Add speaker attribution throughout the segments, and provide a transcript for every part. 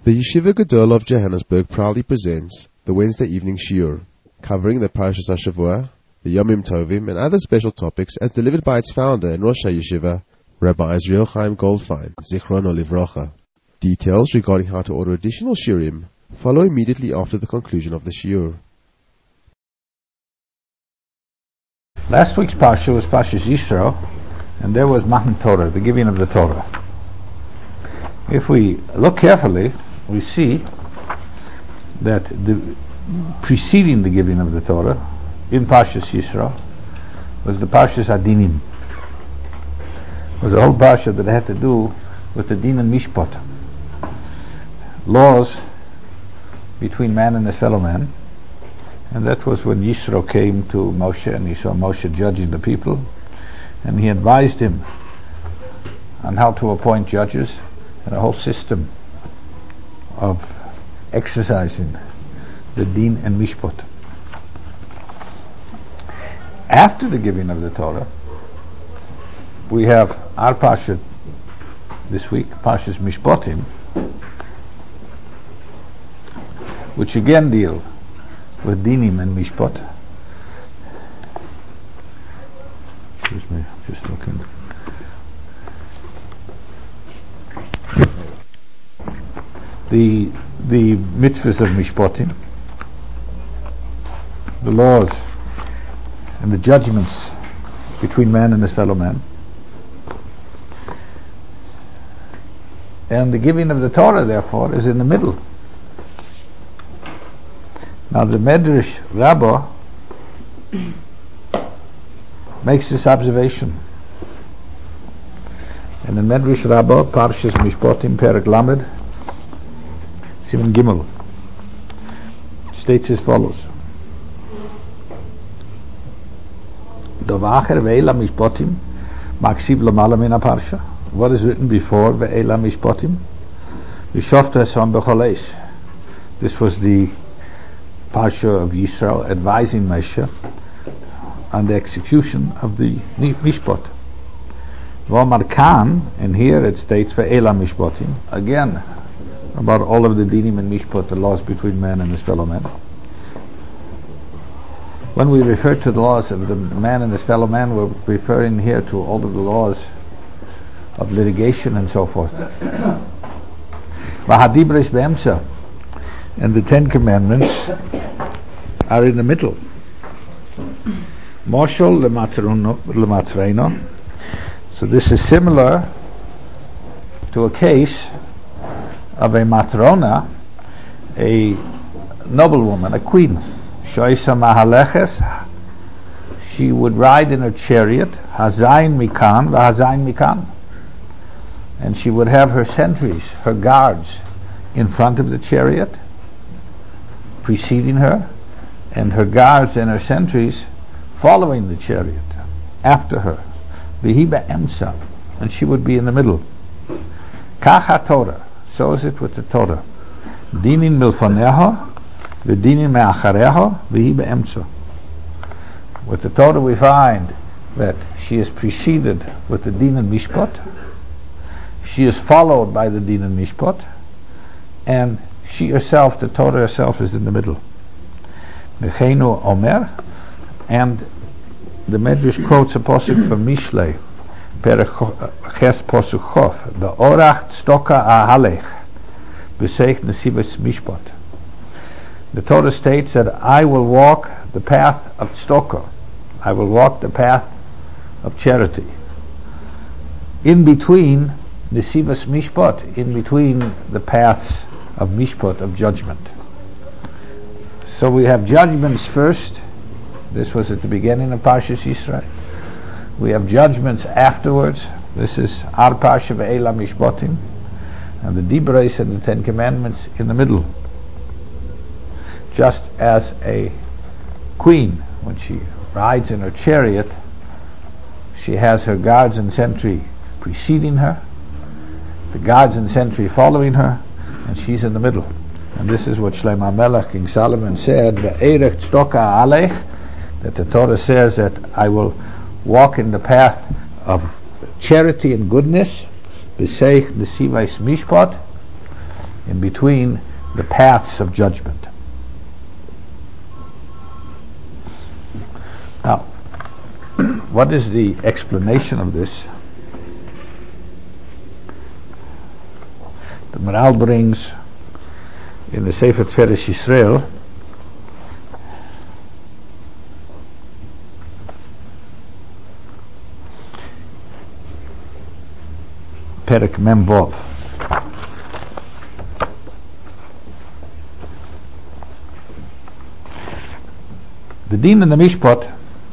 Speaker 1: The Yeshiva Gadol of Johannesburg proudly presents the Wednesday evening shiur, covering the Parashas HaShavua, the Yomim Tovim, and other special topics as delivered by its founder and Rosh HaYeshiva, Rabbi Israel Chaim Goldfein, Zichrono Livrocha. Details regarding how to order additional shiurim follow immediately after the conclusion of the shiur.
Speaker 2: Last week's Parsha was Parshas Yisro, and there was Matan Torah, the giving of the Torah. If we look carefully, we see that preceding the giving of the Torah in Parshas Yisro was the Parshas Adinim. It was a whole Parsha that had to do with the Din and Mishpat, laws between man and his fellow man. And that was when Yisro came to Moshe, and he saw Moshe judging the people, and he advised him on how to appoint judges and a whole system of exercising the Din and Mishpat. After the giving of the Torah, we have our Parsha this week, Parshas Mishpatim, which again deal with Dinim and Mishpat. Excuse me, I'm just looking. The mitzvahs of Mishpatim, the laws and the judgments between man and his fellow man, and the giving of the Torah, therefore, is in the middle. Now the Medrash Rabbah makes this observation. And in Medrash Rabbah, Parshas Mishpatim, Perek Lamed, Siman Gimel, states as follows: Dovacher ve'ela Mishpatim, maksiv lamala min parsha. What is written before ve'ela Mishpatim? V'shofta esam b'choleis. This was the Parsha of Yisrael advising Moshe on the execution of the Mishpat. V'omar kan, and here it states ve'ela Mishpatim, again about all of the dinim and mishpat, the laws between man and his fellow man. When we refer to the laws of the man and his fellow man, we're referring here to all of the laws of litigation and so forth. V'hadibros be'emtza, and the Ten Commandments are in the middle. Moshel lematreino. So this is similar to a case of a matrona, a noblewoman, a queen. Shoisa mahaleches, she would ride in her chariot, hazayin mikan v'hazayin mikan, and she would have her sentries, her guards, in front of the chariot, preceding her, and her guards and her sentries following the chariot after her. V'hi be'emsa, and she would be in the middle. Kach Torah. So is it with the Torah. Dinin milfaneha, v'dinin me'achareha, v'hi be'emtza. With the Torah we find that she is preceded with the Din and Mishpat, she is followed by the Din and Mishpat, and she herself, the Torah herself, is in the middle. Nechenu Omer, and the Medrash quotes a pasuk from Mishlei, Perek Ches Posuk Chof, Be'orach Tzedakah Ahalech, B'seich Nesivos Mishpat. The Torah states that I will walk the path of tzedakah, I will walk the path of charity. In between Nesivos Mishpat, in between the paths of Mishpat, of judgment. So we have judgments first. This was at the beginning of Parshas Yisrael. We have judgments afterwards. This is our Parsha ve'ela Mishpatim, and the Dibros and the Ten Commandments in the middle. Just as a queen, when she rides in her chariot, she has her guards and sentry preceding her, the guards and sentry following her, and she's in the middle. And this is what Shlomo Melech, King Solomon, said, Ve'erech tzedakah alech, that the Torah says that I will walk in the path of charity and goodness, b'seich nesivos mishpat, in between the paths of judgment. Now, what is the explanation of this? The Maral brings in the Sefer Tferes Yisrael Perek Mem Vov. The Din and the Mishpat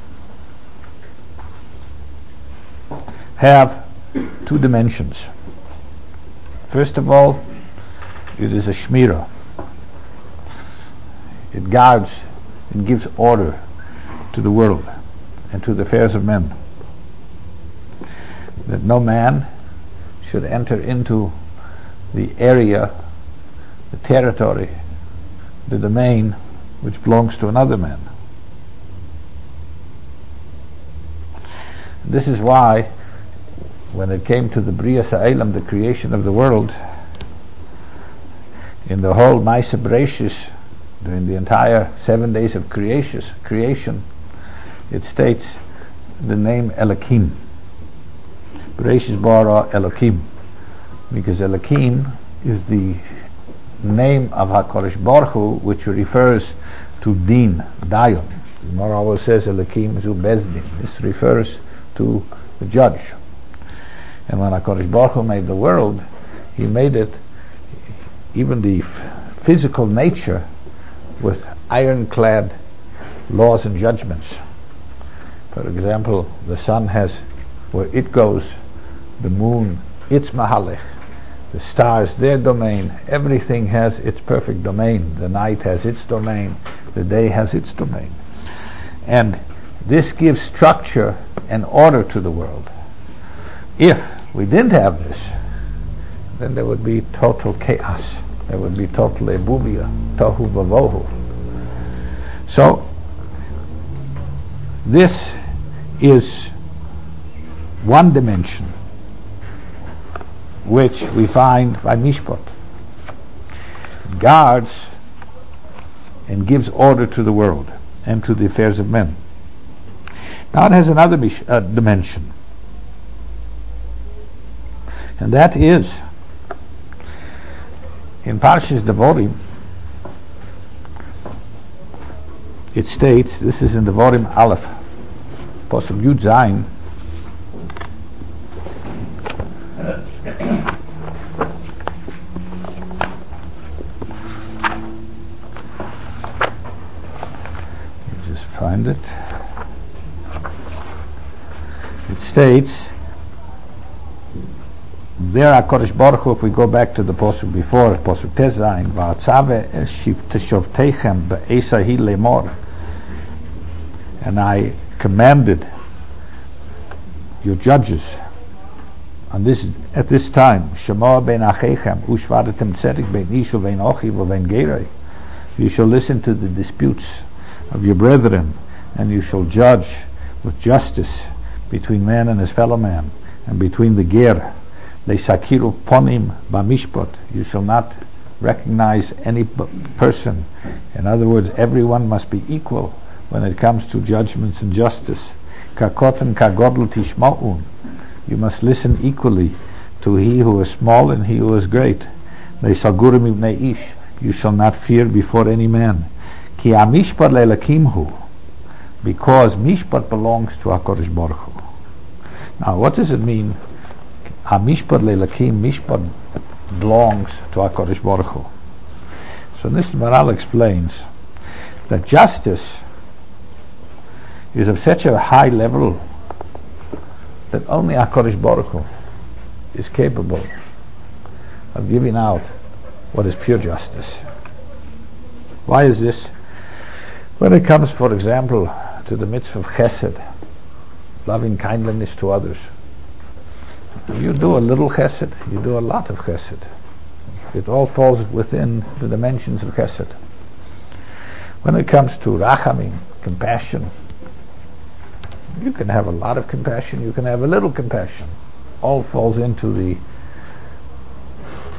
Speaker 2: have two dimensions. First of all, it is a shmirah. It guards and gives order to the world and to the affairs of men. That no man should enter into the area, the territory, the domain which belongs to another man. This is why, when it came to the Bria Sa'elam, the creation of the world, in the whole Maaseh Bereshis, during the entire 7 days of creation, it states the name Elokim. Bereshis bara Elokim, because Elokim is the name of HaKadosh Baruch Hu, which refers to Din, Dayan. The Gemara always says Elokim zu Bezdin. This refers to the judge. And when HaKadosh Baruch Hu made the world, He made it, even the physical nature, with ironclad laws and judgments. For example, the sun has where it goes, the moon its mahalech, the stars their domain, everything has its perfect domain. The night has its domain, the day has its domain. And this gives structure and order to the world. If we didn't have this, then there would be total chaos. There would be total ebubia, tohu vavohu. So, this is one dimension which we find by Mishpat. It guards and gives order to the world and to the affairs of men. Now it has another dimension, and that is in Parshas Devarim. It states, this is in Devarim Aleph, Pasuk Yud Zayin, just find it. It states there HaKadosh Baruch Hu, if we go back to the Pasuk before, Pasuk Tezayin, V'atzave teshovteichem be'esahi lemor, and I commanded your judges on this at this time, Shema ben acheichem ushvadatem tzedek ben ish uvein ochi uvein gerei, you shall listen to the disputes of your brethren, and you shall judge with justice between man and his fellow man, and between the ger. Leisakiru ponim b'mishpat, you shall not recognize any person. In other words, everyone must be equal when it comes to judgments and justice. Kakoten kagodl tishma'un, you must listen equally to he who is small and he who is great. Leisagurim ibnei ish, you shall not fear before any man. Ki amishpat le'elakimhu, because mishpat belongs to HaKadosh Baruch Hu. Now, what does it mean? HaMishpat le'elakim, mishpat belongs to HaKadosh Baruch Hu. So this Maral explains that justice is of such a high level that only HaKadosh Baruch Hu is capable of giving out what is pure justice. Why is this? When it comes, for example, to the mitzvah of chesed, loving kindness to others, you do a little chesed, you do a lot of chesed. It all falls within the dimensions of chesed. When it comes to rachamim, compassion, you can have a lot of compassion, you can have a little compassion. All falls into the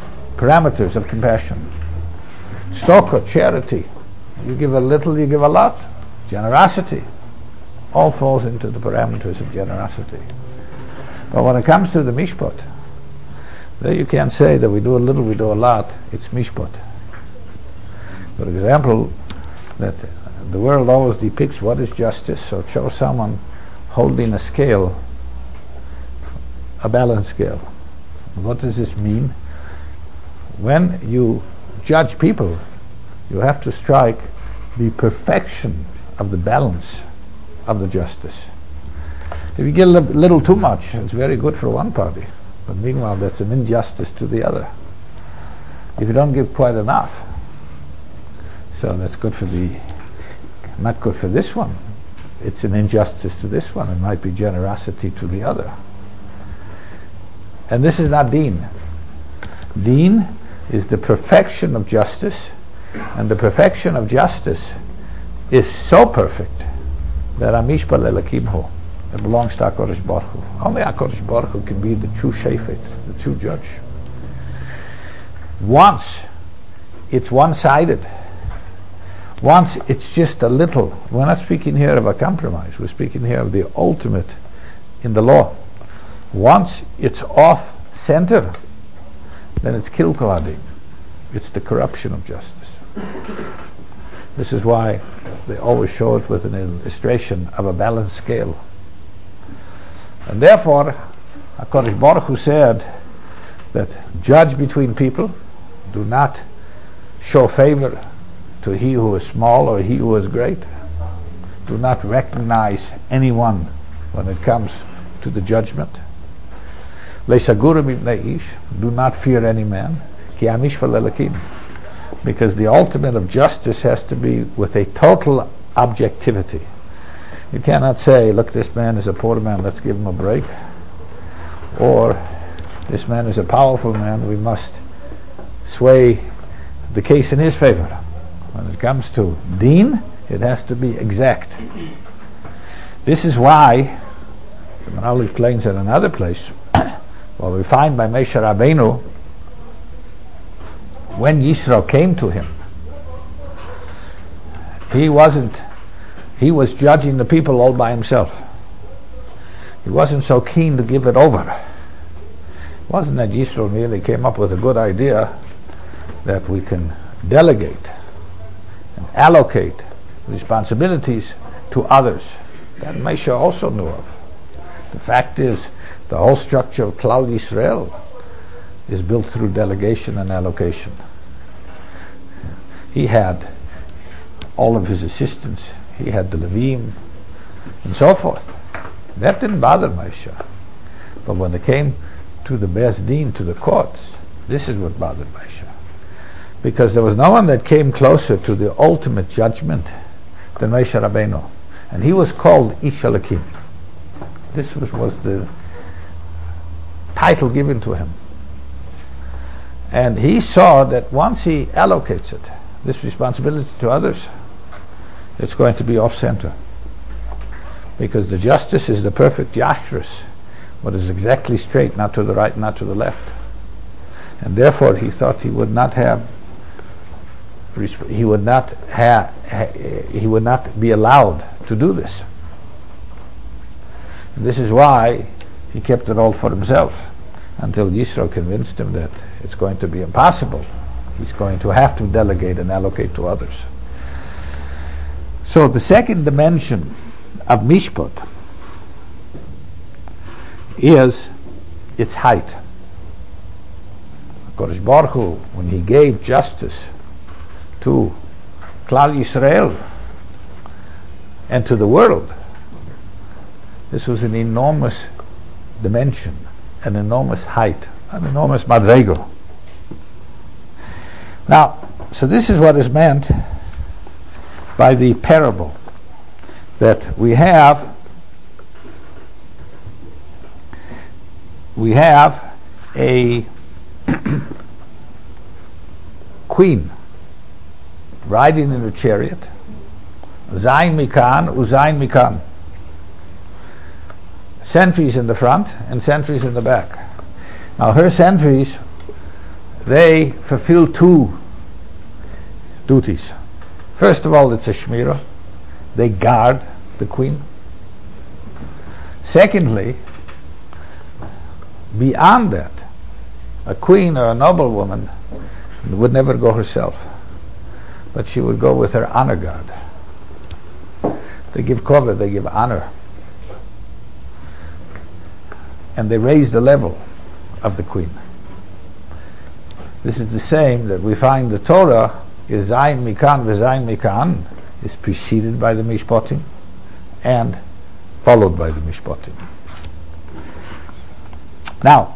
Speaker 2: parameters of compassion. Tzedakah, charity. You give a little, you give a lot. Generosity. All falls into the parameters of generosity. But when it comes to the mishpat, there you can't say that we do a little, we do a lot. It's mishpat. For example, that the world always depicts what is justice, so it shows someone holding a scale, a balance scale. What does this mean? When you judge people, you have to strike the perfection of the balance of the justice. If you get a little too much, it's very good for one party, but meanwhile that's an injustice to the other. If you don't give quite enough, so that's good for not good for this one. It's an injustice to this one. It might be generosity to the other. And this is not deen. Deen is the perfection of justice, and the perfection of justice is so perfect that Amishpal Elakimho, it belongs to HaKadosh Baruch Hu. Only HaKadosh Baruch Hu can be the true shefet, the true judge. Once it's one-sided, once it's just a little, we're not speaking here of a compromise, we're speaking here of the ultimate in the law. Once it's off center, then it's kilkul hadin. It's the corruption of justice. This is why they always show it with an illustration of a balanced scale. And therefore, HaKadosh Baruch Hu said that judge between people, do not show favor to he who is small or he who is great. Do not recognize anyone when it comes to the judgment. Do not fear any man. Because the ultimate of justice has to be with a total objectivity. You cannot say, look, this man is a poor man, let's give him a break. Or, this man is a powerful man, we must sway the case in his favor. When it comes to deen, it has to be exact. This is why, the Maharal explains in another place, well, we find by Moshe Rabbeinu, when Yisro came to him, he was judging the people all by himself. He wasn't so keen to give it over. It wasn't that Yisro merely came up with a good idea that we can delegate and allocate responsibilities to others. That Moshe also knew of. The fact is, the whole structure of Klal Yisrael is built through delegation and allocation. He had all of his assistants, he had the Levim, and so forth. That didn't bother Moshe. But when it came to the Beis Din, to the courts, this is what bothered Moshe. Because there was no one that came closer to the ultimate judgment than Moshe Rabbeinu. And he was called Ish Elokim. This was the title given to him. And he saw that once he allocates it, this responsibility to others, it's going to be off-center. Because the justice is the perfect yashrus, what is exactly straight, not to the right, not to the left. And therefore he thought he would not be allowed to do this. And this is why he kept it all for himself, until Yisro convinced him that it's going to be impossible. He's going to have to delegate and allocate to others. So the second dimension of Mishpat is its height. HaKadosh Baruch Hu, when he gave justice to Klal Yisrael and to the world, this was an enormous dimension, an enormous height, an enormous madrego. Now, so this is what is meant by the parable, that we have a queen riding in a chariot, Zayin Mikan, Uzayin Mikan. Sentries in the front and sentries in the back. Now her sentries they fulfill two duties. First of all, it's a shmira. They guard the queen. Secondly, beyond that, a queen or a noblewoman would never go herself, but she would go with her honor guard. They give cover, they give honor, and they raise the level of the queen. This is the same that we find the Torah is Zayin Mikan v'Zayin Mikan, is preceded by the Mishpatim and followed by the Mishpatim. Now,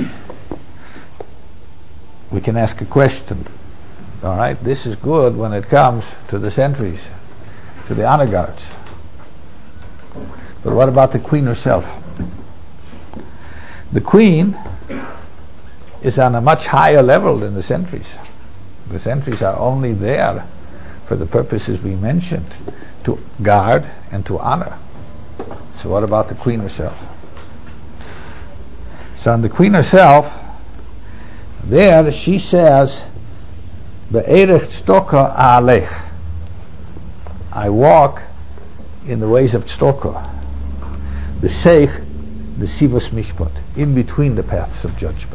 Speaker 2: we can ask a question. All right, this is good when it comes to the sentries, to the honor guards. But what about the queen herself? The queen is on a much higher level than the sentries. The sentries are only there for the purposes we mentioned, to guard and to honor. So what about the queen herself? So on the queen herself, there she says, Be'erech tzedakah a'alech, I walk in the ways of tzedakah, the seich, the sivos mishpat, in between the paths of judgment.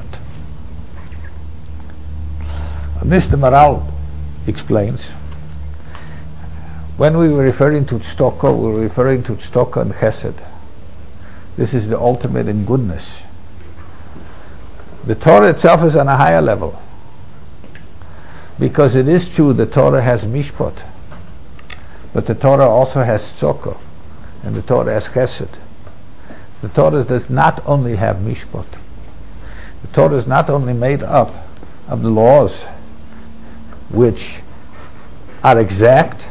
Speaker 2: And this the Maral explains. When we were referring to tzedakah, we were referring to tzedakah and chesed. This is the ultimate in goodness. The Torah itself is on a higher level, because it is true the Torah has mishpat, but the Torah also has tzedakah, and the Torah has chesed. The Torah does not only have mishpat. The Torah is not only made up of the laws which are exact,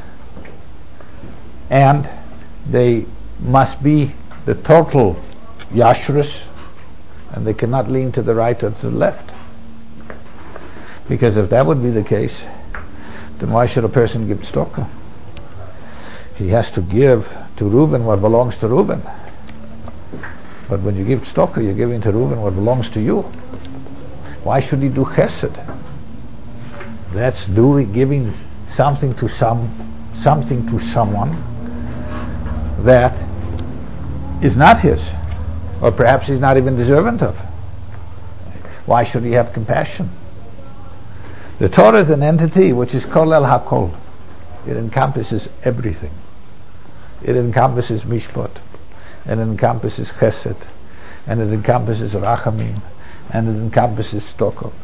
Speaker 2: and they must be the total yashrus, and they cannot lean to the right or to the left. Because if that would be the case, then why should a person give tzedakah? He has to give to Reuben what belongs to Reuben. But when you give tzedakah, you're giving to Reuben what belongs to you. Why should he do chesed? That's giving something to someone that is not his, or perhaps he's not even deserving of. Why should he have compassion? The Torah is an entity which is kol el hakol. It encompasses everything. It encompasses mishpat, and it encompasses chesed, and it encompasses rachamim, and it encompasses tzedakah.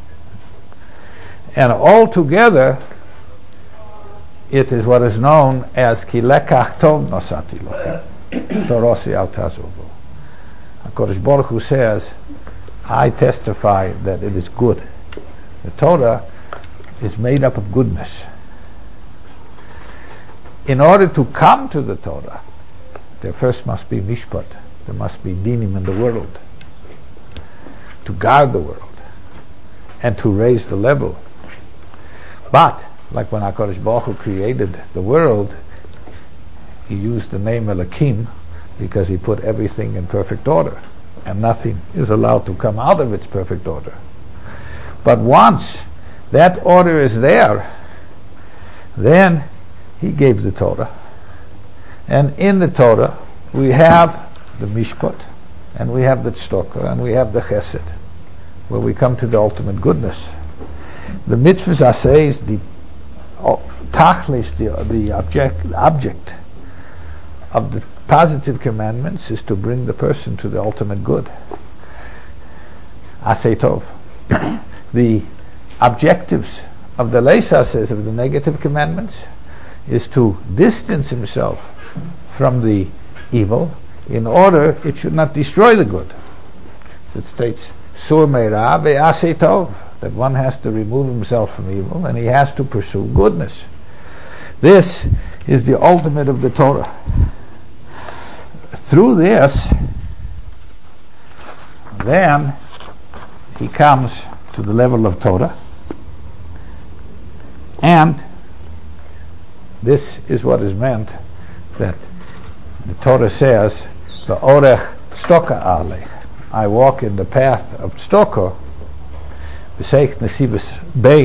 Speaker 2: And all together, it is what is known as ki lekach tov nosati lochem, torosi al tazuvu. HaKadosh Baruch Hu says, I testify that it is good. The Torah is made up of goodness. In order to come to the Torah, there first must be mishpat. There must be dinim in the world, to guard the world and to raise the level. But like when HaKadosh Baruch Hu created the world, he used the name Elokim because he put everything in perfect order, and nothing is allowed to come out of its perfect order. But once that order is there, then he gave the Torah, and in the Torah we have the mishpat, and we have the tzedakah, and we have the chesed, where we come to the ultimate goodness. The mitzvahs asayis, the tachlis, the object of the positive commandments is to bring the person to the ultimate good. Asay tov. The objectives of the leisases, of the negative commandments, is to distance himself from the evil in order it should not destroy the good. So it states, sur meira ve'asay tov, that one has to remove himself from evil and he has to pursue goodness. This is the ultimate of the Torah. Through this, then he comes to the level of Torah, and this is what is meant that the Torah says, "V'orech tzedakah alech." I walk in the path of tzedakah, B'seich nesivas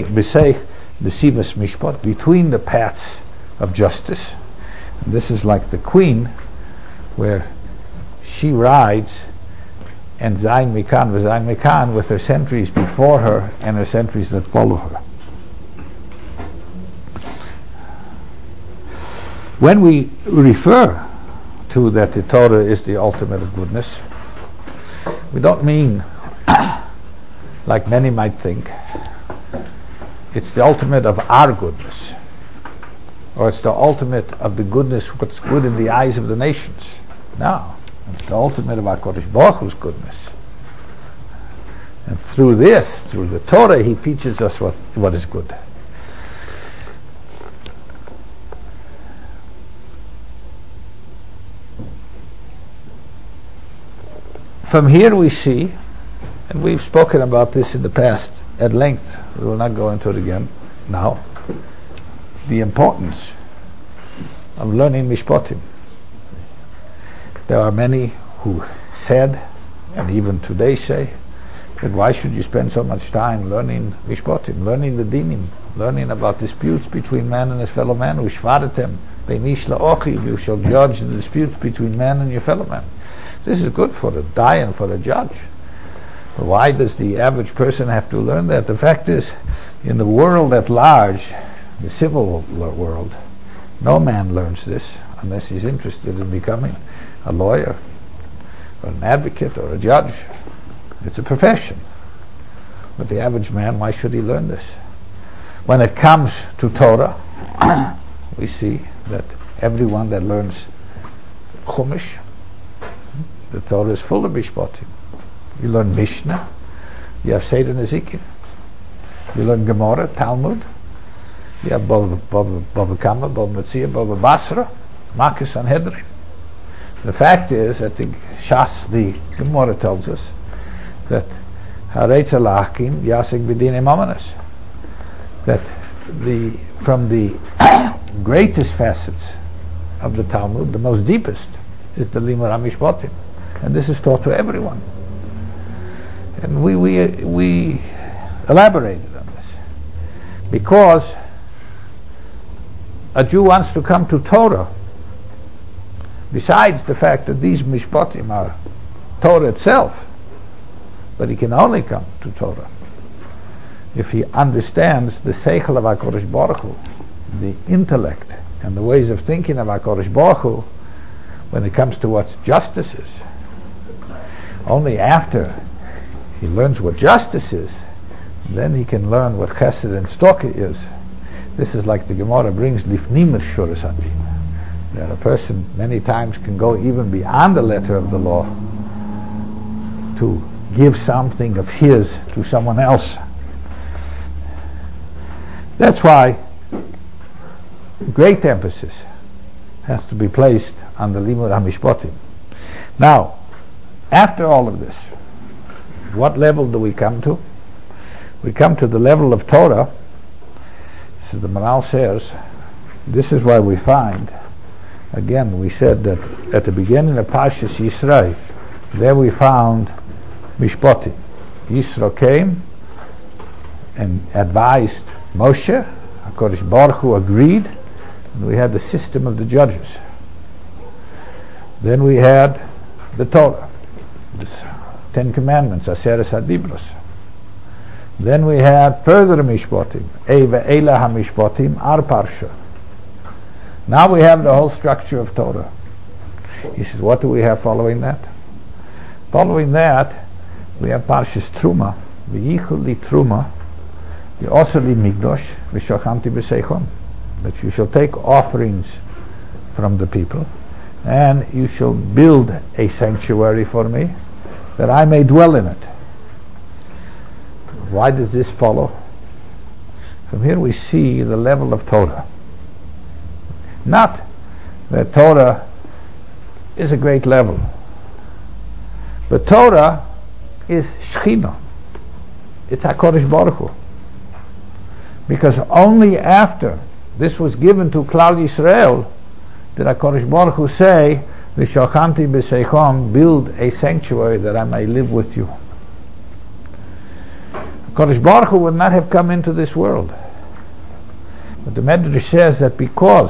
Speaker 2: mishpat, between the paths of justice. And this is like the queen, where she rides and zayin mikan v'zayin mikan with her sentries before her and her sentries that follow her. When we refer to that the Torah is the ultimate of goodness, we don't mean, like many might think, it's the ultimate of our goodness, or it's the ultimate of the goodness, what's good in the eyes of the nations. No, it's the ultimate of HaKadosh Baruch Hu's goodness. And through this, through the Torah, He teaches us what is good. From here we see, and we've spoken about this in the past at length, we will not go into it again now, the importance of learning Mishpatim. There are many who said, and even today say, that why should you spend so much time learning Mishpatim, learning the Dinim, learning about disputes between man and his fellow man, Ushvaratem, Beinish la'ochi, you shall judge the disputes between man and your fellow man. This is good for the dayan, for the judge. But why does the average person have to learn that? The fact is, in the world at large, the civil world, no man learns this unless he's interested in becoming a lawyer, or an advocate, or a judge. It's a profession. But the average man, why should he learn this? When it comes to Torah, we see that everyone that learns Chumash, the Torah is full of Mishpatim. You learn Mishnah, you have Seder Nezikin. You learn Gemara, Talmud, you have Bava Kama, Bava Metzia, Bava Basra, Makis Sanhedrin. The fact is that the Gemara tells us that Haretz Alachim Yasek B'dinei Mamanas, that from the greatest facets of the Talmud, the most deepest, is the Limud HaMishpatim, and this is taught to everyone. And we elaborated on this because a Jew wants to come to Torah. Besides the fact that these Mishpatim are Torah itself, but he can only come to Torah if he understands the Seichel of HaKadosh Baruch Hu, the intellect and the ways of thinking of HaKadosh Baruch Hu, when it comes to what justice is. Only after he learns what justice is, then he can learn what Chesed and Tzedakah is. This is like the Gemara brings Lifnim Shuras Hadin, that a person many times can go even beyond the letter of the law to give something of his to someone else. That's why great emphasis has to be placed on the Limud HaMishpatim. Now, after all of this, what level do we come to? We come to the level of Torah. So the Maral says, this is why we find, again, we said that at the beginning of Parshas Yisro, there we found Mishpatim. Yisro came and advised Moshe, HaKadosh Baruch Hu agreed, and we had the system of the judges. Then we had the Torah, the 10 Commandments, Aseres HaDibros. Then we had further Mishpatim, Eva Eila HaMishpatim, Ar Parsha. Now we have the whole structure of Torah. He says, what do we have following that? Following that, we have Parshas Truma, V'yichul li Truma, V'osel li Migdosh, V'shochanti b'seichon, that you shall take offerings from the people, and you shall build a sanctuary for me, that I may dwell in it. Why does this follow? From here we see the level of Torah. Not that Torah is a great level, but Torah is Shechina. It's HaKadosh Baruch Hu. Because only after this was given to Klal Yisrael did HaKadosh Baruch Hu say, V'shochanti b'seichon, build a sanctuary that I may live with you. Kodesh Baruch Hu would not have come into this world. But the Medrash says that because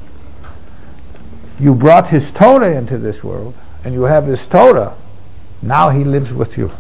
Speaker 2: you brought His Torah into this world, and you have His Torah, now He lives with you.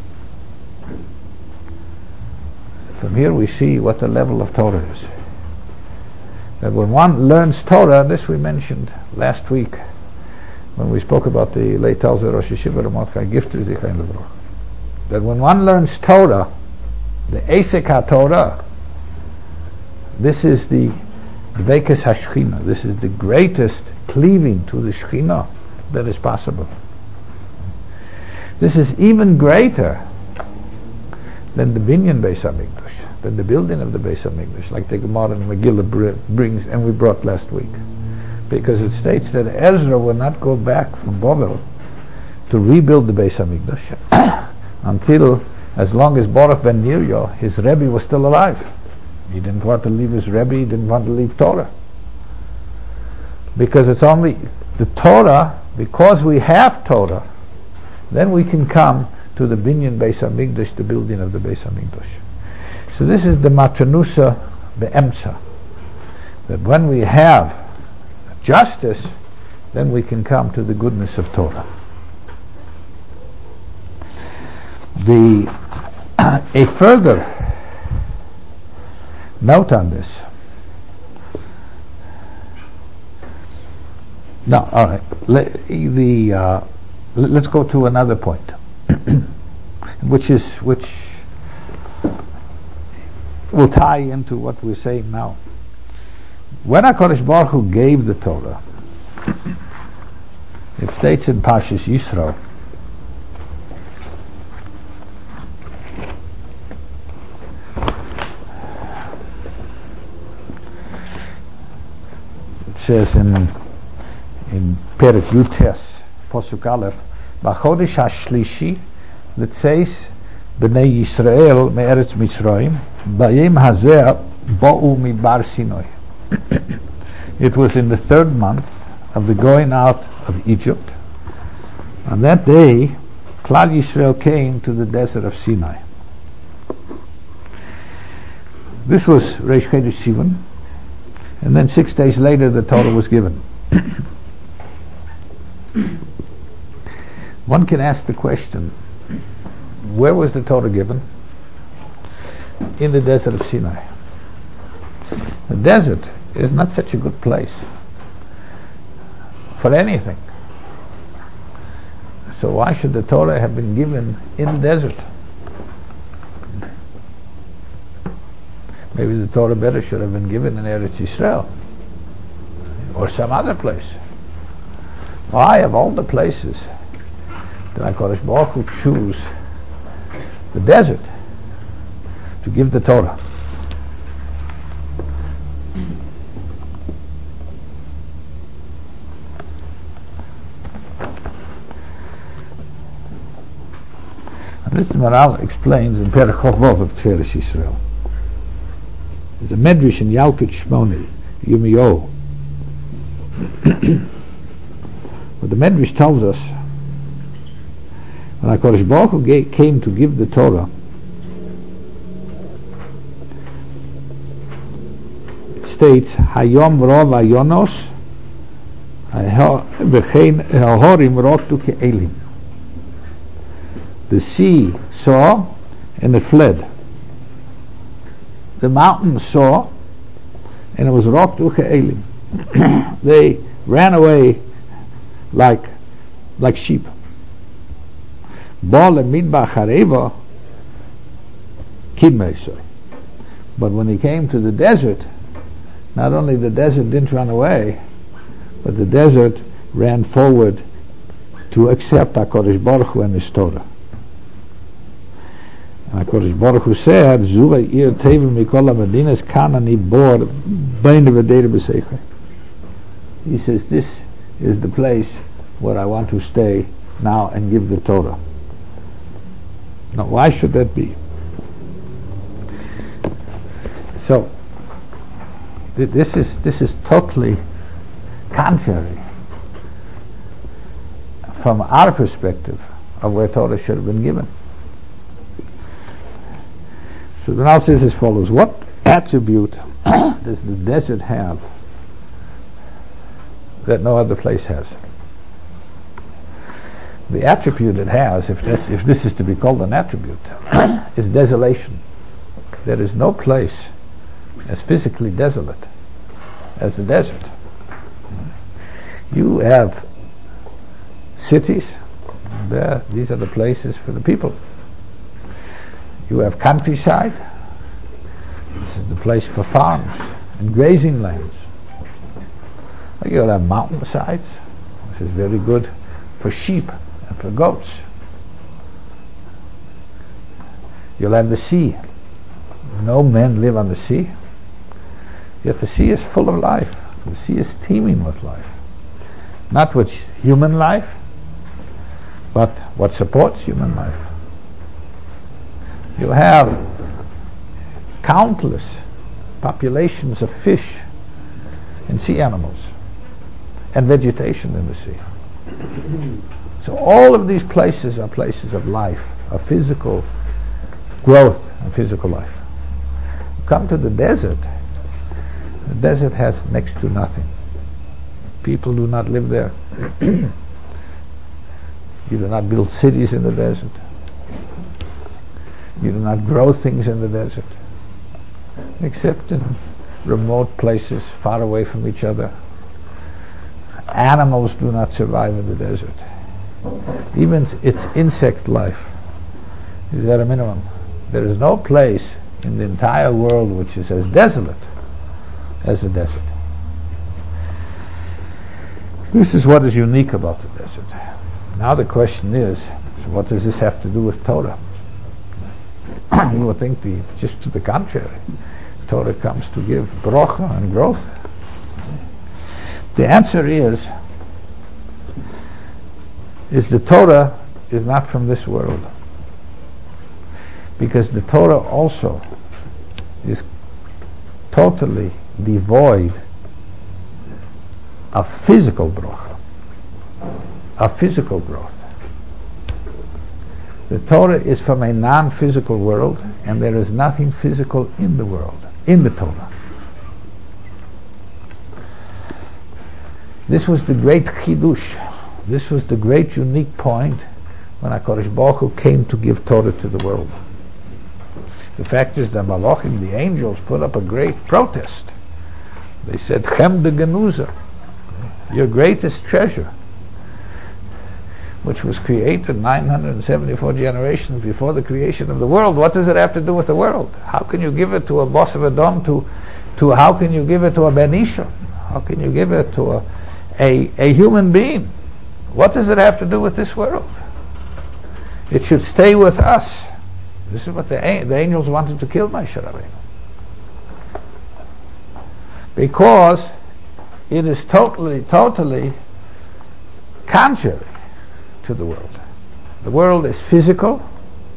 Speaker 2: From here we see what the level of Torah is. That when one learns Torah, this we mentioned last week, when we spoke about the late Talzer Rosh Yeshiva Ramothai Gifter Zichain Levroch, that when one learns Torah, the Esek HaTorah, this is the Dveikus HaShechina, this is the greatest cleaving to the Shechina that is possible. This is even greater than the Binyan Beis HaMikdash, than the building of the Beis HaMikdash, like the Gemara in Megillah brings, and we brought last week. Because it states that Ezra will not go back from Babel to rebuild the Beis HaMikdash until, as long as Baruch ben Neriah, his Rebbe, was still alive. He didn't want to leave his Rebbe, he didn't want to leave Torah. Because it's only the Torah, because we have Torah, then we can come to the Binyan Beis HaMikdash, the building of the Beis HaMikdash. So this is the Matanusa Be'emtza, that when we have justice, then we can come to the goodness of Torah. A further note on this. No, all right. Let's go to another point, which will tie into what we're saying now. When HaKadosh Baruch Hu gave the Torah, it states in Parshas Yisro, it says in Perek Yutes, Posuk Aleph, B'chodesh HaShlishi, L'tzeis B'nei Yisrael me'eretz Mitzrayim, B'yem hazeh bo'u mibar Sinai. It was in the 3rd month of the going out of Egypt. On that day, Klal Yisrael came to the desert of Sinai. This was Reish Chodesh Sivan, and then 6 days later the Torah was given. One can ask the question, where was the Torah given? In the desert of Sinai. The desert is not such a good place for anything. So why should the Torah have been given in the desert? Maybe the Torah better should have been given in Eretz Yisrael or some other place. Why, of all the places, did HaKadosh Baruch Hu choose the desert to give the Torah? And this Maral explains in Perek Chochvov of Tzeres Yisrael. There's a Medrash in Yalkut Shmoni, Yirmiyahu. But the Medrash tells us, when HaKadosh Baruch Hu came to give the Torah, it states, Hayom Rov Ayonos V'chein Hahorim Rotu Ke'elim. The sea saw and it fled. The mountains saw and it was Rotu Ke'elim. They ran away like sheep. But when he came to the desert, not only the desert didn't run away, but the desert ran forward to accept HaKadosh Baruch Hu and His Torah. And HaKadosh Baruch Hu said, Zuva ir tevim mikol ha-medinas kanani bor bein v'deir b'seichai. He says, this is the place where I want to stay now and give the Torah. Now, why should that be? So, this is totally contrary from our perspective of where Torah should have been given. So the now says as follows: what attribute does the desert have that no other place has? The attribute it has, if this is to be called an attribute, is desolation. There is no place as physically desolate as the desert. You have cities, these are the places for the people. You have countryside, this is the place for farms and grazing lands. You'll have mountainsides, this is very good for sheep and for goats. You'll have the sea. No men live on the sea, yet the sea is full of life. The sea is teeming with life. Not with human life, but what supports human life. You have countless populations of fish and sea animals and vegetation in the sea. So all of these places are places of life, of physical growth and physical life. Come to the desert has next to nothing. People do not live there. You do not build cities in the desert. You do not grow things in the desert, except in remote places far away from each other. Animals do not survive in the desert. Even its insect life is at a minimum. There is no place in the entire world which is as desolate as the desert. This is what is unique about the desert. Now the question is, so what does this have to do with Torah? You would think just to the contrary. Torah comes to give bracha and growth. The answer is the Torah is not from this world. Because the Torah also is totally devoid of physical bracha, of physical growth. The Torah is from a non-physical world, and there is nothing physical in the world, in the Torah. This was the great chidush. This was the great unique point when HaKadosh Baruch Hu came to give Torah to the world. The fact is that Malachim, the angels, put up a great protest. They said, Chem de Genuza, your greatest treasure, which was created 974 generations before the creation of the world. What does it have to do with the world? How can you give it to a boss of Edom, to how can you give it to a Ben Isha? How can you give it to a human being? What does it have to do with this world? It should stay with us. This is what the angels wanted to kill Moshe Rabbeinu. Because it is totally contrary to the world. The world is physical.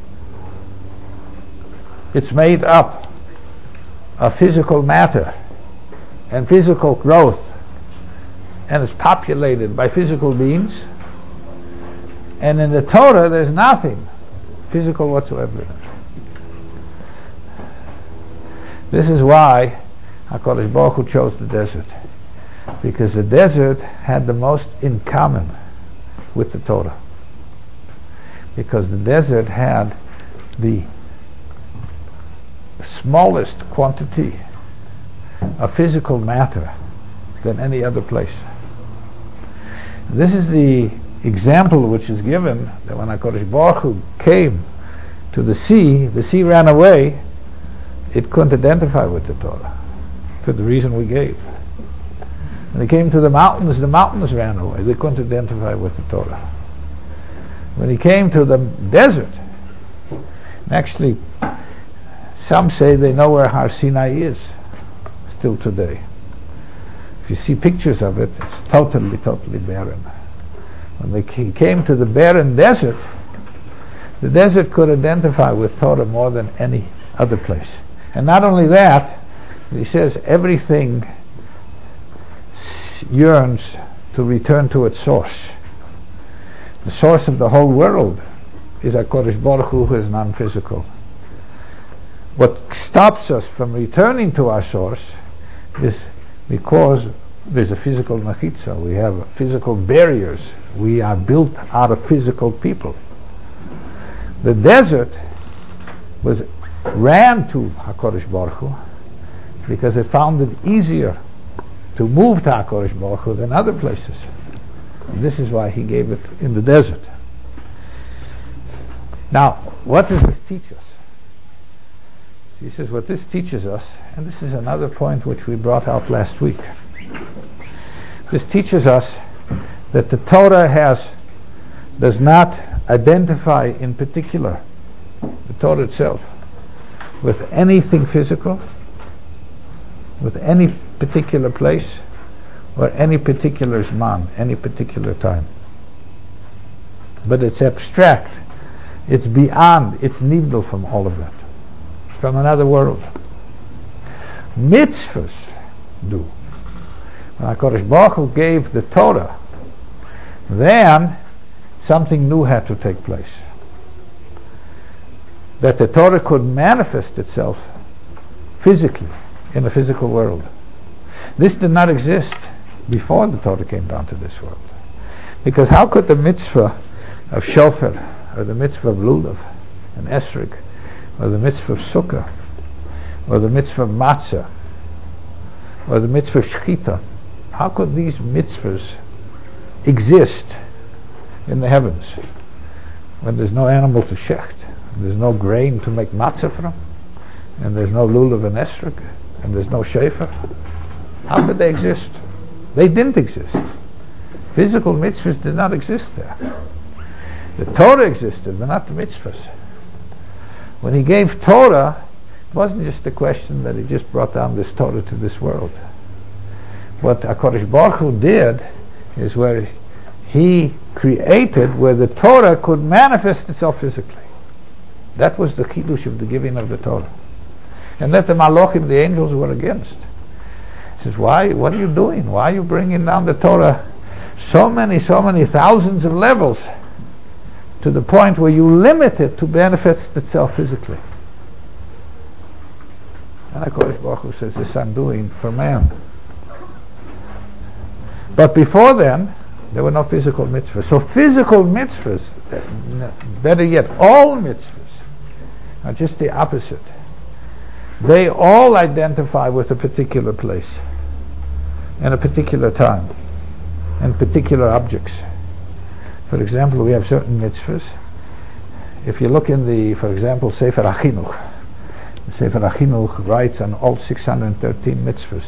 Speaker 2: It's made up of physical matter and physical growth, and it's populated by physical beings. And in the Torah there's nothing physical whatsoever in it. This is why HaKadosh Baruch Hu chose the desert, because the desert had the most in common with the Torah, because the desert had the smallest quantity of physical matter than any other place. This is the example which is given, that when HaKadosh Baruch Hu came to the sea ran away. It couldn't identify with the Torah for the reason we gave. When he came to the mountains ran away. They couldn't identify with the Torah. When he came to the desert, and actually some say they know where Har Sinai is still today. If you see pictures of it, it's totally barren. When he came to the barren desert, the desert could identify with Torah more than any other place. And not only that, he says everything yearns to return to its source. The source of the whole world is HaKadosh Baruch Hu, who is non-physical. what stops us from returning to our source is because there's a physical machitza. We have physical barriers. We are built out of physical people. The desert ran to HaKadosh Baruch Hu because it found it easier to move to HaKadosh Baruch Hu than other places. And this is why he gave it in the desert. Now, what does this teach us? He says what this teaches us, and this is another point which we brought out last week. This teaches us that the Torah does not identify in particular, the Torah itself, with anything physical, with any particular place, or any particular zman, any particular time. But it's abstract, it's beyond, it's nibdal from all of that. It's from another world. Mitzvahs do. When HaKadosh Baruch Hu gave the Torah, then something new had to take place. That the Torah could manifest itself physically in the physical world. This did not exist before the Torah came down to this world. Because how could the mitzvah of shofar, or the mitzvah of lulav and esrog, or the mitzvah of sukkah, or the mitzvah of matzah, or the mitzvah of shechita, how could these mitzvahs exist in the heavens when there's no animal to shecht, there's no grain to make matzah from, and there's no lulav and esrog, and there's no shofar? How could they exist? They didn't exist. Physical mitzvahs did not exist there. The Torah existed, but not the mitzvahs. When he gave Torah, it wasn't just a question that he just brought down this Torah to this world. What HaKadosh Baruch Hu did is where he created where the Torah could manifest itself physically. That was the kiddush of the giving of the Torah. And that the Malachim, the angels, were against. He says, why? What are you doing? Why are you bringing down the Torah so many thousands of levels to the point where you limit it to manifest itself physically? And HaKadosh Baruch Hu says, this I'm doing for man. But before then, there were no physical mitzvahs. So physical mitzvahs, better yet, all mitzvahs, are just the opposite. They all identify with a particular place and a particular time and particular objects. For example, we have certain mitzvahs. If you look in the, for example, Sefer HaChinuch, the Sefer HaChinuch writes on all 613 mitzvahs.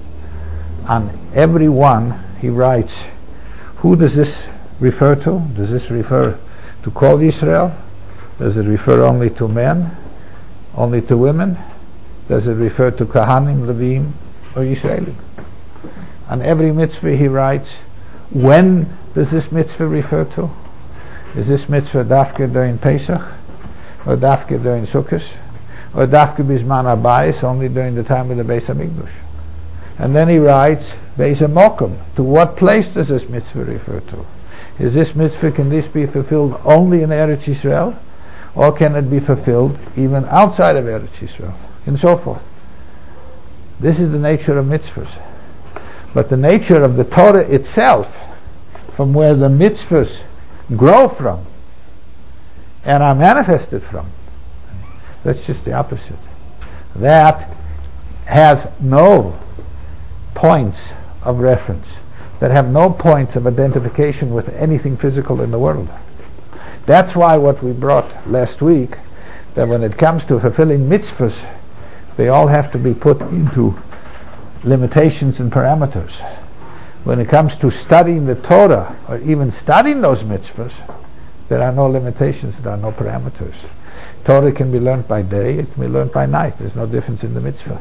Speaker 2: On every one, he writes, who does this refer to? Does this refer to Kol Yisrael? Does it refer only to men? Only to women? Does it refer to Kahanim, Levim, or Yisraelim? On every mitzvah he writes, when does this mitzvah refer to? Is this mitzvah dafke during Pesach? Or dafke during Sukkot? Or dafke bisman habayis, only during the time of the Beis HaMikdash? And then he writes, Beis HaMokum, to what place does this mitzvah refer to? Is this mitzvah, can this be fulfilled only in Eretz Yisrael? Or can it be fulfilled even outside of Eretz Yisrael? And so forth. This is the nature of mitzvahs. But the nature of the Torah itself, from where the mitzvahs grow from and are manifested from, that's just the opposite. That has no points of reference, that have no points of identification with anything physical in the world. That's why what we brought last week, that when it comes to fulfilling mitzvahs, they all have to be put into limitations and parameters. When it comes to studying the Torah, or even studying those mitzvahs, there are no limitations, there are no parameters. Torah can be learned by day, it can be learned by night. There's no difference in the mitzvah.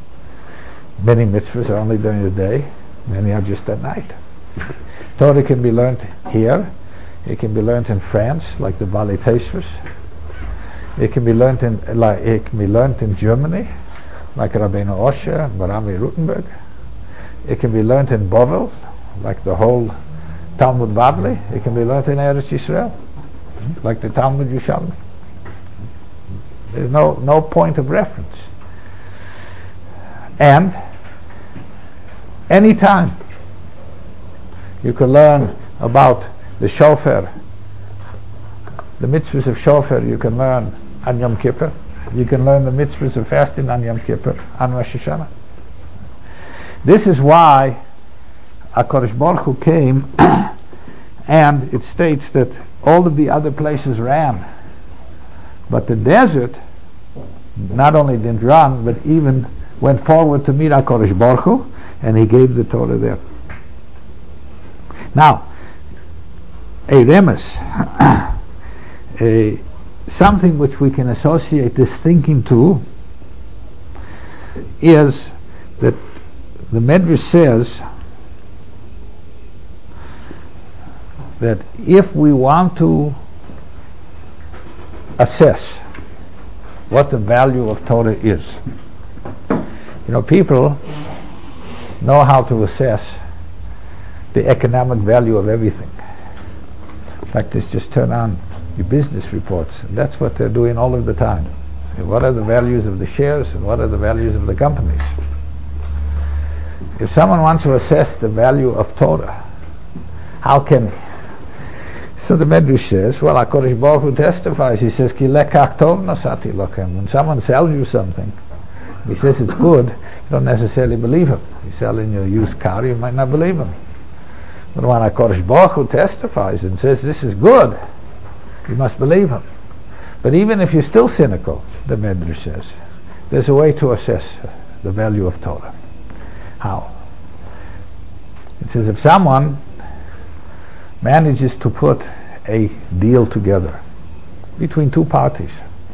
Speaker 2: Many mitzvahs are only during the day, many are just at night. Torah can be learned here, it can be learned in France, like the Bali Tesvus. It can be learned in Germany, like Rabbeinu Osher and Barami Rutenberg. It can be learned in Bovel, like the whole Talmud Bavli. It can be learned in Eretz Yisrael, like the Talmud Yushalmi. There's no point of reference. And any time you can learn about the shofar, the mitzvahs of shofar, you can learn on Yom Kippur. You can learn the mitzvahs of fasting on Yom Kippur, on Rosh Hashanah. This is why HaKadosh Baruch Hu came and it states that all of the other places ran, but the desert not only didn't run, but even went forward to meet HaKadosh Baruch Hu, and he gave the Torah there. Now, a remes, something which we can associate this thinking to, is that the Medrash says that if we want to assess what the value of Torah is, people know how to assess the economic value of everything. In fact, just turn on your business reports, and that's what they're doing all of the time. What are the values of the shares and what are the values of the companies? If someone wants to assess the value of Torah, how can he? So the Medrash says, well, HaKadosh Baruch Hu testifies, he says, Ki lekach tov nasati lochem. When someone sells you something, he says it's good, you don't necessarily believe him. He's selling you a used car, you might not believe him. But when HaKadosh Baruch Hu testifies and says this is good, you must believe him. But even if you're still cynical, the Medrash says, there's a way to assess the value of Torah. How? It says if someone manages to put a deal together between two parties,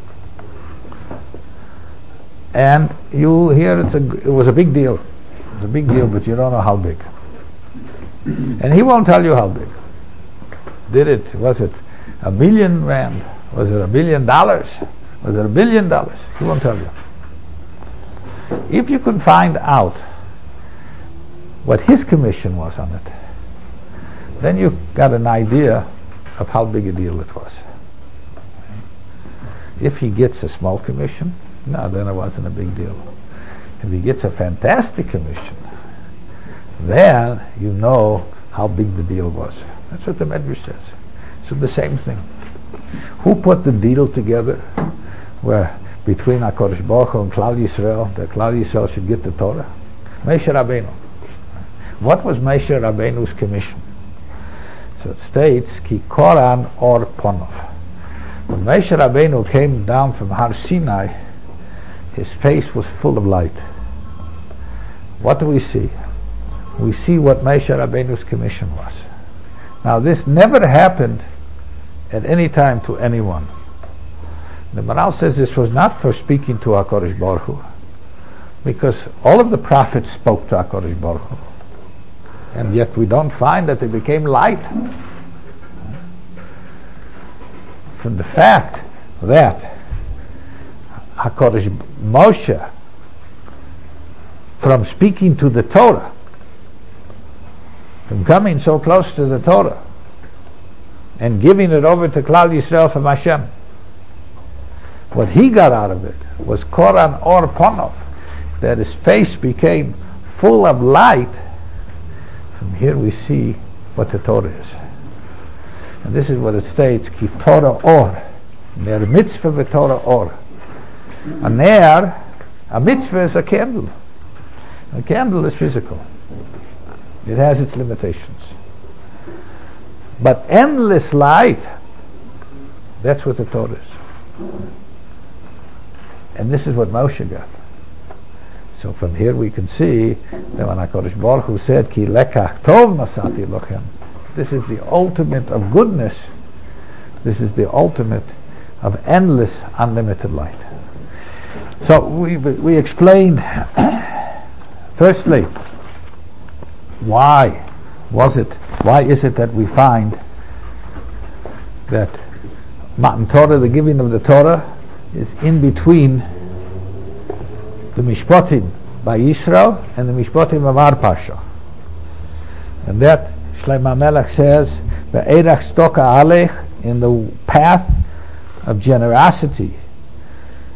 Speaker 2: and you hear it was a big deal. It was a big deal, but you don't know how big. And he won't tell you how big. Was it $1 million rand? Was it $1 billion? Was it $1 billion? He won't tell you. If you could find out what his commission was on it, then you got an idea of how big a deal it was. If he gets a small commission, no, then it wasn't a big deal. If he gets a fantastic commission, then you know how big the deal was. That's what the Medrash says. So the same thing. Who put the deal together where between HaKadosh Baruch Hu and Klal Yisrael, that Klal Yisrael should get the Torah? Moshe Rabbeinu. What was Moshe Rabbeinu's commission? So it states, Ki koran or ponov. When Moshe Rabbeinu came down from Har Sinai, his face was full of light. What do we see? We see what Moshe Rabbeinu's commission was. Now this never happened at any time to anyone. The Maral says this was not for speaking to HaKadosh Baruch Hu, because all of the prophets spoke to HaKadosh Baruch Hu, and yet we don't find that they became light. From the fact that HaKadosh Moshe, from speaking to the Torah, from coming so close to the Torah and giving it over to Klal Yisrael from Hashem, what he got out of it was Koran or Ponov, that his face became full of light. From here we see what the Torah is. And this is what it states, Ki Torah or, Ner mitzvah v'Torah or. A ner, a mitzvah is a candle. A candle is physical. It has its limitations. But endless light, that's what the Torah is. And this is what Moshe got. So from here we can see that when HaKadosh Baruch Hu said, Ki lekach tov nasati lochem, this is the ultimate of goodness. This is the ultimate of endless, unlimited light. So we explained, firstly, why is it that we find that Matan Torah, the giving of the Torah, is in between the Mishpatim by Yisro and the Mishpatim of our Pasha. And that Shlomo Melech says, Ve'erach stoka alech, in the path of generosity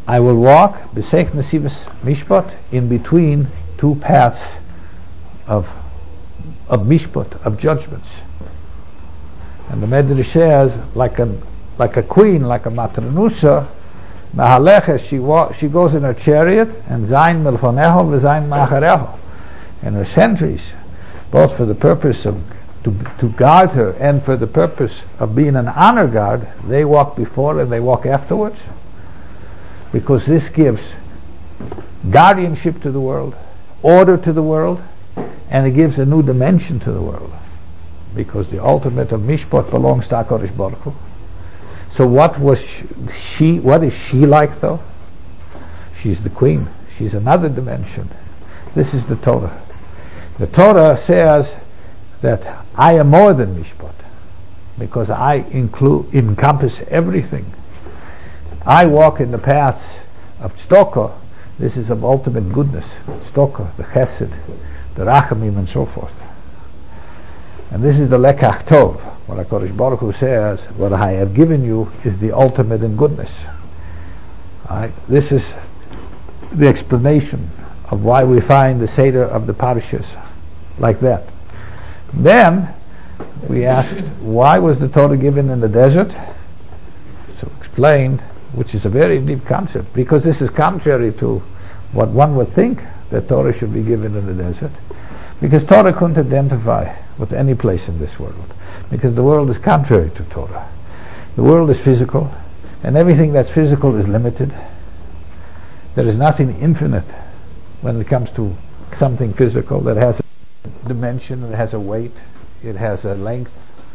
Speaker 2: I will walk b'seich nesivas mishpat, in between two paths of mishpat, of judgments. And the Medrash says, like a queen, like a matranusa, mahaleches, she goes in her chariot, and zayin milfoneho v'zayin machareho, and her sentries, both for the purpose of to guard her and for the purpose of being an honor guard, they walk before and they walk afterwards, because this gives guardianship to the world, order to the world, and it gives a new dimension to the world, because the ultimate of mishpat belongs to HaKadosh Baruch Hu. So what is she like though? She's the queen. She's another dimension. This is the Torah. The Torah says that I am more than mishpat, because I encompass everything. I walk in the paths of tzedakah. This is of ultimate goodness. Tzedakah, the chesed, the rachamim, and so forth. And this is the lekach tov. What HaKadosh Baruch Hu says, what I have given you is the ultimate in goodness. Right? This is the explanation of why we find the Seder of the Parashas like that. Then we asked, why was the Torah given in the desert? So explained, which is a very deep concept, because this is contrary to what one would think that Torah should be given in the desert, because Torah couldn't identify with any place in this world, because the world is contrary to Torah. The world is physical, and everything that's physical is limited. There is nothing infinite when it comes to something physical that has a dimension, it has a weight, it has a length,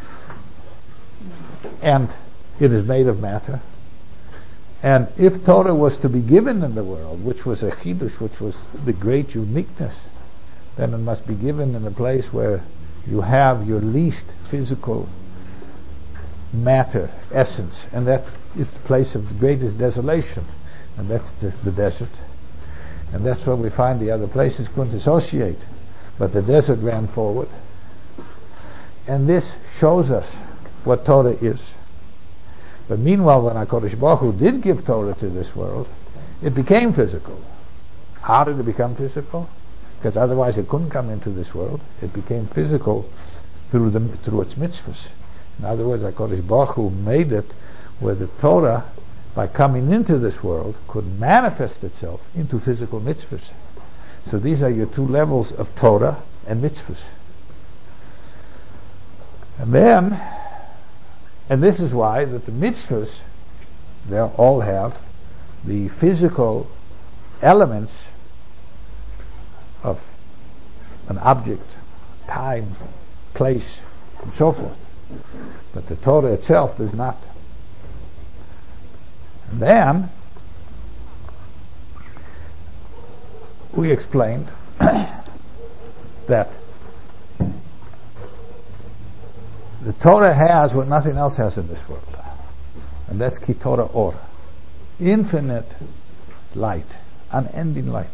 Speaker 2: and it is made of matter. And if Torah was to be given in the world, which was a chidush, which was the great uniqueness, then it must be given in a place where you have your least physical matter, essence, and that is the place of the greatest desolation, and that's the desert. And that's where we find the other places couldn't associate, but the desert ran forward. And this shows us what Torah is. But meanwhile, when HaKadosh Baruch Hu did give Torah to this world, it became physical. How did it become physical? Because otherwise it couldn't come into this world. It became physical through its mitzvahs. In other words, HaKadosh Baruch Hu made it where the Torah, by coming into this world, could manifest itself into physical mitzvahs. So these are your two levels of Torah and mitzvahs. And this is why that the mitzvahs, they all have the physical elements of an object, time, place, and so forth. But the Torah itself does not. And then we explained that the Torah has what nothing else has in this world, and that's Ki Torah Or, infinite light, unending light.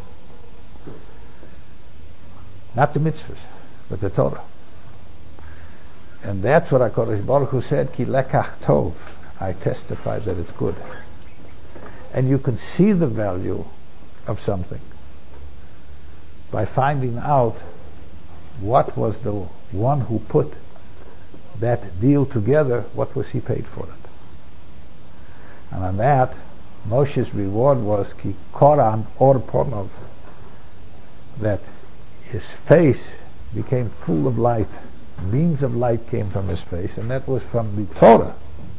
Speaker 2: Not the mitzvahs, but the Torah. And that's what HaKadosh Baruch Hu said, Ki lekach tov, I testify that it's good. And you can see the value of something by finding out what was the one who put that deal together, what was he paid for it. And on that, Moshe's reward was Ki koran or ponov, that his face became full of light. Beams of light came from his face, and that was from the Torah.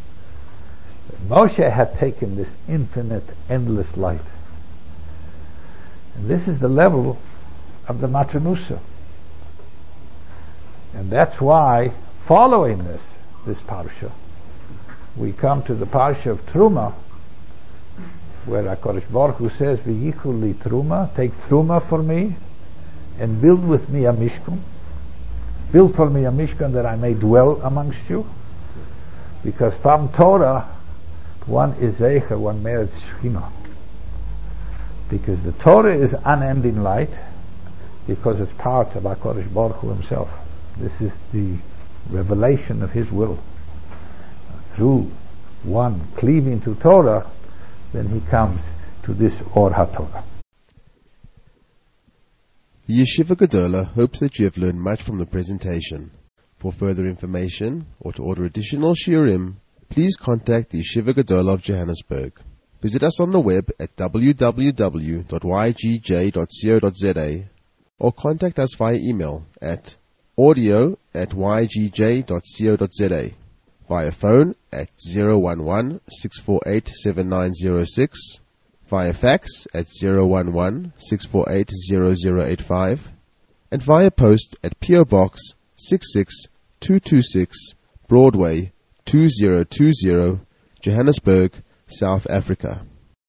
Speaker 2: Moshe had taken this infinite, endless light. And this is the level of the Matranusa. And that's why, following this parsha, we come to the parsha of Truma, where HaKadosh Baruch Hu says, V'yichu li Truma, take Truma for me, and build with me a Mishkan. Build for me a Mishkan that I may dwell amongst you. Because from Torah, one is Zeicher, one merits Shekhinah. Because the Torah is unending light, because it's part of HaKadosh Baruch Hu himself. This is the revelation of his will. Through one cleaving to Torah, then he comes to this Or HaTorah.
Speaker 1: The Yeshiva Gedola hopes that you have learned much from the presentation. For further information or to order additional shiurim, please contact the Yeshiva Gedola of Johannesburg. Visit us on the web at www.ygj.co.za or contact us via email at audio@ygj.co.za, via phone at 011-648-7906, via fax at 011-648-0085, and via post at P.O. Box 66226 Broadway 2020, Johannesburg, South Africa.